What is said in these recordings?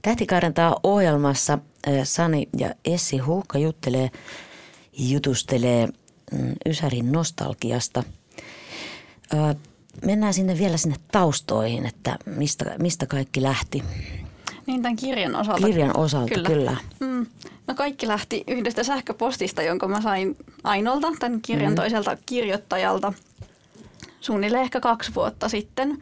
Tähtikairantaa ohjelmassa Sani ja Essi Huuhka jutustelee Ysärin nostalgiasta. Mennään vielä sinne taustoihin, että mistä kaikki lähti. Niin tämän kirjan osalta. Kirjan osalta, kyllä. No kaikki lähti yhdestä sähköpostista, jonka mä sain Ainolta, tämän kirjan toiselta kirjoittajalta, suunnilleen ehkä 2 vuotta sitten.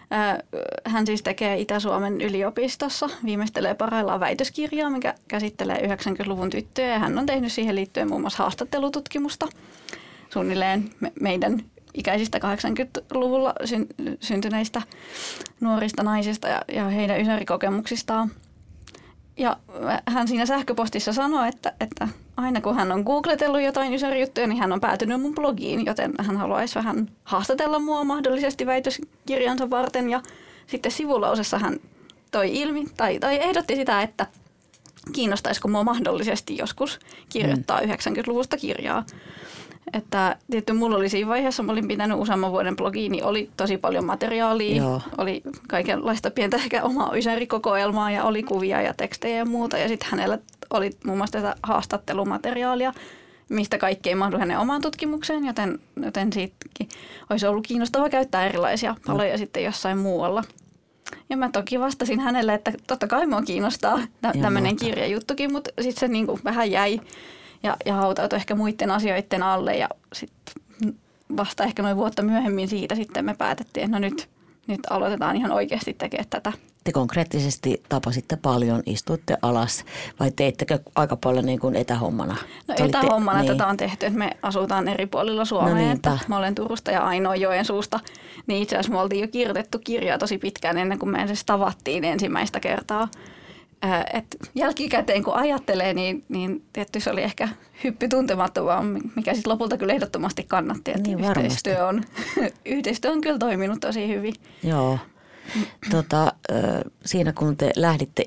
Hän siis tekee Itä-Suomen yliopistossa, viimeistelee parhaillaan väitöskirjaa, mikä käsittelee 90-luvun tyttöjä. Ja hän on tehnyt siihen liittyen muun muassa haastattelututkimusta suunnilleen meidän ikäisistä 80-luvulla syntyneistä nuorista naisista ja heidän ysärikokemuksistaan. Ja hän siinä sähköpostissa sanoi, että aina kun hän on googletellut jotain ysärijuttuja, niin hän on päätynyt mun blogiin, joten hän haluaisi vähän haastatella mua mahdollisesti väitöskirjansa varten. Ja sitten sivulausessa hän toi ilmi tai ehdotti sitä, että kiinnostaisiko mua mahdollisesti joskus kirjoittaa 90-luvusta kirjaa. Että tietty mulla oli siinä vaiheessa, mä olin pitänyt useamman vuoden blogiin, niin oli tosi paljon materiaalia. Joo. Oli kaikenlaista pientä ehkä omaa ysärikokoelmaa ja oli kuvia ja tekstejä ja muuta. Ja sitten hänellä oli muun muassa tätä haastattelumateriaalia, mistä kaikki ei mahdu hänen omaan tutkimukseen, joten siitäkin olisi ollut kiinnostava käyttää erilaisia paloja sitten jossain muualla. Ja mä toki vastasin hänelle, että totta kai mua kiinnostaa tämmöinen kirjajuttukin, mutta sitten se niin kuin vähän jäi. Ja hautautui ehkä muiden asioiden alle ja sitten vasta ehkä noin vuotta myöhemmin siitä sitten me päätettiin, että no nyt aloitetaan ihan oikeasti tekemään tätä. Te konkreettisesti tapasitte paljon, istuitte alas vai teittekö aika paljon niin kuin etähommana? No etähommana tätä on tehty, että me asutaan eri puolilla Suomea. No mä olen Turusta ja Ainoa Joensuusta, niin itse asiassa me oltiin jo kirjoitettu kirjaa tosi pitkään ennen kuin me edes tavattiin ensimmäistä kertaa. Et jälkikäteen kun ajattelee, niin tietysti se oli ehkä hyppy tuntemattomaan, mikä sitten lopulta kyllä ehdottomasti kannatti. Että niin yhteistyö on kyllä toiminut tosi hyvin. Joo. Siinä kun te lähditte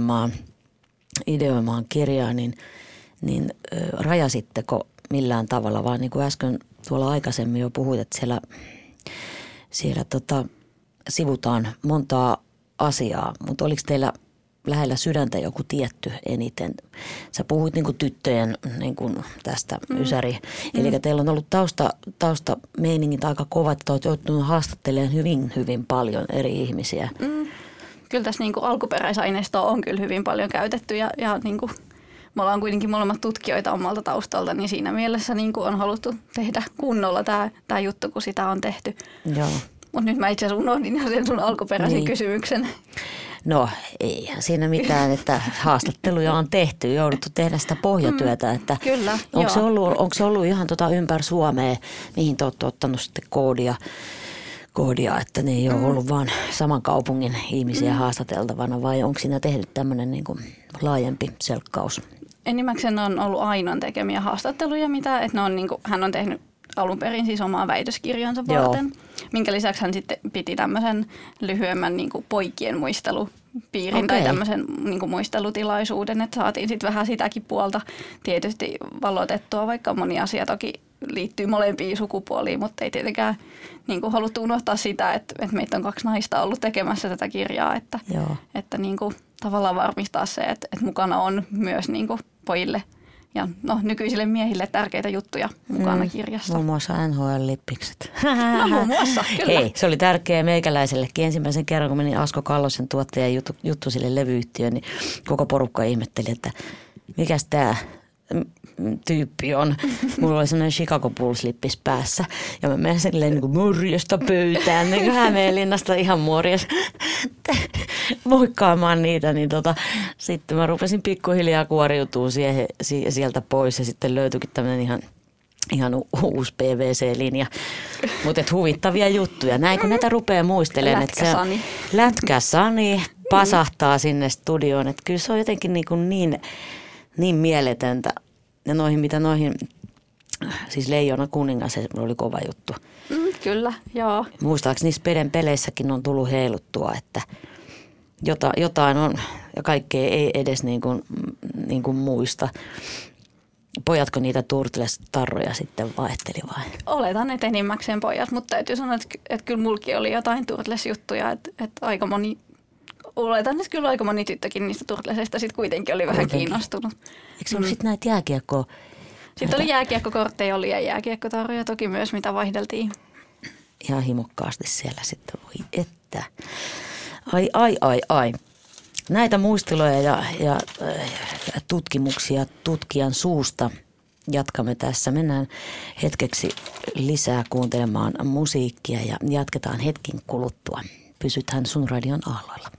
ideoimaan kirjaa, niin rajasitteko millään tavalla, vaan niin kuin äsken tuolla aikaisemmin jo puhuit, että siellä sivutaan montaa asiaa, mutta oliko teillä lähellä sydäntä joku tietty eniten? Sä puhuit niin kuin tyttöjen niin kuin tästä ysäri. Eli teillä on ollut taustameiningit aika kovat, että olet joutunut haastattelemaan hyvin, hyvin paljon eri ihmisiä. Kyllä tässä niin kuin alkuperäisaineistoa on kyllä hyvin paljon käytetty ja niin kuin me ollaan kuitenkin molemmat tutkijoita omalta taustalta, niin siinä mielessä niin kuin on haluttu tehdä kunnolla tämä juttu, kun sitä on tehty. Joo. Mutta nyt mä itse asiassa unohdin sen sun alkuperäisen kysymyksen. No eihän siinä mitään, että haastatteluja on tehty, jouduttu tehdä sitä pohjatyötä. Että kyllä, onko se ollut ihan ympäri Suomea, mihin te olette ottanut sitten koodia, että ne ei ole ollut vaan saman kaupungin ihmisiä haastateltavana, vai onko siinä tehty tämmöinen niin kuin laajempi selkkaus? Enimmäkseen on ollut Ainon tekemiä haastatteluja, että ne on niin kuin, hän on tehnyt alun perin siis omaa väitöskirjansa varten, minkä lisäksi hän sitten piti tämmöisen lyhyemmän niin kuin poikien muistelupiirin tai tämmöisen niin kuin muistelutilaisuuden, että saatiin sitten vähän sitäkin puolta tietysti valotettua, vaikka moni asia toki liittyy molempiin sukupuoliin, mutta ei tietenkään niin kuin haluttu unohtaa sitä, että meitä on 2 naista ollut tekemässä tätä kirjaa, että niin kuin tavallaan varmistaa se, että mukana on myös niin kuin pojille ja nykyisille miehille tärkeitä juttuja mukana kirjassa. Muun muassa NHL-lippikset. No muun muassa, kyllä. Hei, se oli tärkeä meikäläisellekin. Ensimmäisen kerran, kun menin Asko Kallosen tuottajan juttu sille levyyhtiöön, niin koko porukka ihmetteli, että mikäs tämä tyyppi on. Mulla oli semmoinen Chicago Bulls-lippis päässä. Ja mä menen silleen niin kuin morjesta pöytään, niin kuin Hämeenlinnasta ihan morjes moikkaamaan niitä. Niin sitten mä rupesin pikkuhiljaa kuoriutumaan sieltä pois ja sitten löytyikin tämmöinen ihan uusi PVC-linja. Mutta huvittavia juttuja. Näin kun näitä rupeaa muistelemaan. Lätkäsani. Lätkäsani pasahtaa sinne studioon. Että kyllä se on jotenkin niin mieletöntä. Ja noihin, siis Leijona kuningas, se oli kova juttu. Kyllä, joo. Muistaakseni niissä Peden peleissäkin on tullut heiluttua, että jotain on ja kaikkea ei edes niin kuin muista. Pojatko niitä Turtles-tarroja sitten vaihteli vai? Oletan, että enimmäkseen pojat, mutta täytyy sanoa, että kyllä mulki oli jotain Turtles-juttuja, että aika moni oletan, että kyllä aika moni tyttökin niistä Turtlesista sitten kuitenkin oli vähän kiinnostunut. Eikö se ollut sitten näitä jääkiekkoa? Sitten oli jääkiekkokortteja oli ja jääkiekkotarjoja toki myös, mitä vaihdeltiin. Ihan himokkaasti siellä sitten, voi että. Ai. Näitä muisteluja ja tutkimuksia tutkijan suusta jatkamme tässä. Mennään hetkeksi lisää kuuntelemaan musiikkia ja jatketaan hetkin kuluttua. Pysytään Sun Radion aalloilla.